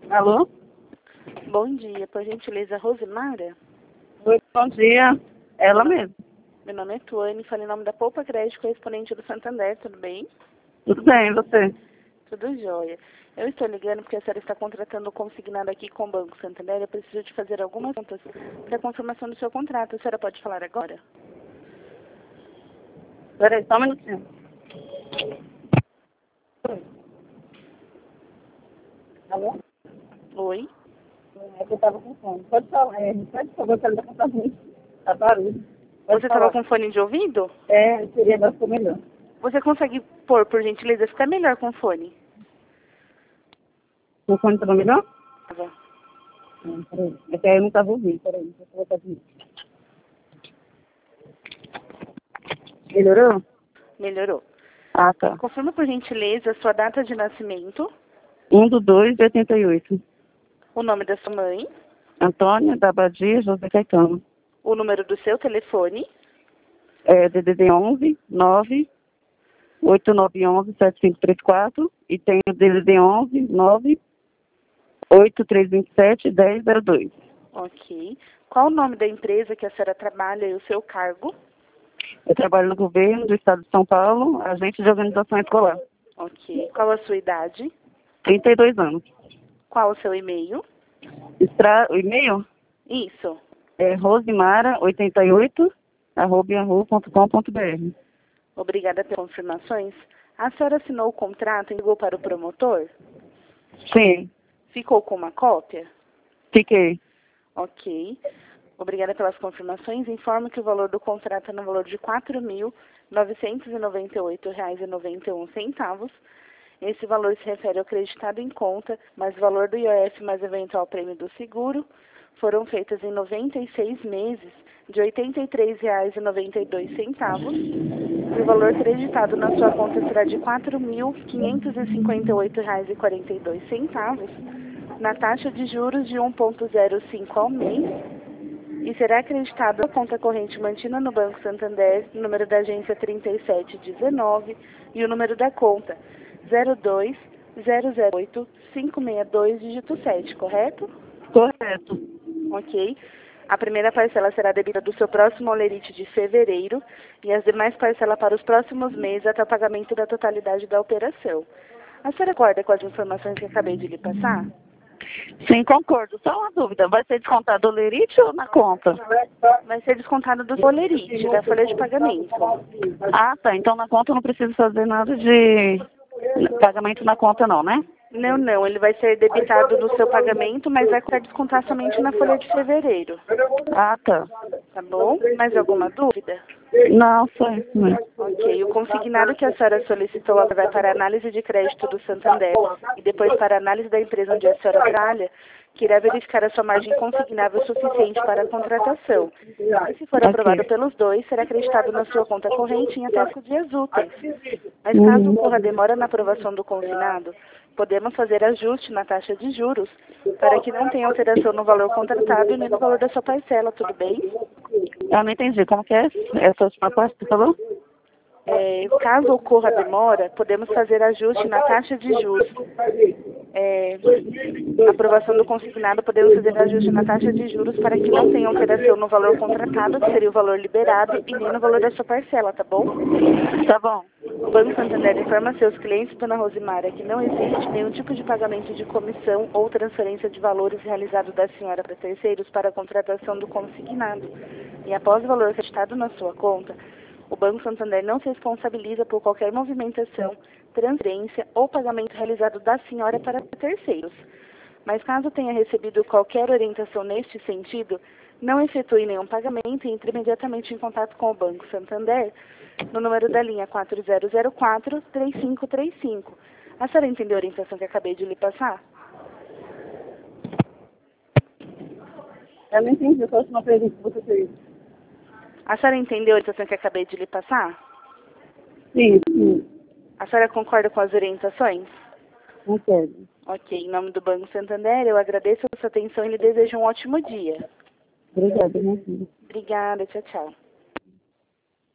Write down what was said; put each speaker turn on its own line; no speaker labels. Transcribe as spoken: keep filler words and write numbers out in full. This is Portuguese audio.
Alô?
Bom dia, por gentileza, Rosimara?
Oi, bom dia. Ela mesmo.
Meu nome é Tuane, falo em nome da Poupa Crédito, correspondente do Santander, tudo bem?
Tudo bem, e você?
Tudo jóia. Eu estou ligando porque a senhora está contratando o consignado aqui com o Banco Santander. Eu preciso de fazer algumas contas para a confirmação do seu contrato. A senhora pode falar agora?
Peraí, só um minutinho. Alô?
Oi?
É que eu tava com fome. Pode falar, é, pode favor, que ela tá com muito. Tá barulho. Pode
Você
falar.
estava com fone de ouvido?
É, seria bastante melhor.
Você consegue pôr, por gentileza, ficar melhor com fone?
O fone tava melhor?
Tava.
Não, peraí. É que aí eu não tava ouvindo, peraí. Deixa eu colocar de novo. Melhorou?
Melhorou.
Ah, tá.
Confirma, por gentileza, a sua data de nascimento,
um do dois de oitenta e oito.
o nome da sua mãe,
Antônia da Badia José Caetano.
o número do seu telefone,
É D D D onze nove oito nove um um sete cinco três quatro e tem o D D D onze nove oito três dois sete um zero zero dois.
ok. Qual o nome da empresa que a senhora trabalha e o seu cargo?
Eu trabalho no governo do estado de São Paulo, agente de organização escolar.
Ok. Qual a sua idade?
trinta e dois anos.
Qual o seu e-mail?
Extra... O e-mail
Isso.
é rosimara oitenta e oito arroba yahoo ponto com ponto br.
Obrigada pelas confirmações. A senhora assinou o contrato e ligou para o promotor?
Sim,
Ficou com uma cópia?
fiquei.
Ok. Obrigada pelas confirmações. Informo que o valor do contrato é no valor de quatro mil novecentos e noventa e oito reais e noventa e um centavos. Esse valor se refere ao creditado em conta, mas o valor do I O F mais eventual prêmio do seguro foram feitas em noventa e seis meses de oitenta e três reais e noventa e dois centavos. E o valor creditado na sua conta será de quatro mil quinhentos e cinquenta e oito reais e quarenta e dois centavos, na taxa de juros de um vírgula zero cinco ao mês, e será acreditado a conta corrente mantida no Banco Santander, número da agência trinta e sete dezenove e o número da conta zero dois zero zero oito cinco seis dois, dígito sete, correto?
Correto.
Ok. A primeira parcela será debida do seu próximo holerite de fevereiro e as demais parcelas para os próximos meses até o pagamento da totalidade da operação. A senhora concorda com as informações que acabei de lhe passar?
Sim, concordo. Só uma dúvida, vai ser descontado o lerite ou na conta?
Vai ser descontado do holerite, da folha de pagamento.
Ah, tá. Então na conta eu não preciso fazer nada de pagamento na conta não, né?
Não, não. Ele vai ser debitado no seu pagamento, mas vai descontar somente na folha de fevereiro.
Ah, tá.
Tá bom? Mais alguma dúvida?
Não, só isso mesmo.
Ok. O consignado que a senhora solicitou vai para a análise de crédito do Santander e depois para a análise da empresa onde a senhora trabalha, que irá verificar a sua margem consignável suficiente para a contratação. E se for aprovado
Ok.
pelos dois, será acreditado na sua conta corrente em até cinco dias úteis. Mas caso
Uhum.
ocorra demora na aprovação do consignado, podemos fazer ajuste na taxa de juros para que não tenha alteração no valor contratado e nem no valor da sua parcela, tudo bem?
Eu não entendi. Como que é essa última parte que você falou?
É, caso ocorra demora, podemos fazer ajuste na taxa de juros. É, aprovação do consignado, podemos fazer ajuste na taxa de juros para que não tenha alteração no valor contratado, que seria o valor liberado, e nem no valor da sua parcela, tá bom?
Tá bom.
O Banco Santander informa seus clientes, dona Rosimara, que não existe nenhum tipo de pagamento de comissão ou transferência de valores realizado da senhora para terceiros para a contratação do consignado. E após o valor acreditado na sua conta, o Banco Santander não se responsabiliza por qualquer movimentação, transferência ou pagamento realizado da senhora para terceiros. Mas caso tenha recebido qualquer orientação neste sentido, não efetue nenhum pagamento e entre imediatamente em contato com o Banco Santander no número da linha quatro zero zero quatro, três cinco três cinco. A senhora entendeu a orientação que acabei de lhe passar?
Eu não entendi. Só uma pergunta que você fez.
A senhora entendeu a orientação que acabei de lhe passar?
Sim, sim.
A senhora concorda com as orientações?
Concordo.
Ok, em nome do Banco Santander, eu agradeço a sua atenção e lhe desejo um ótimo dia.
Obrigada, minha filha.
Obrigada, tchau, tchau.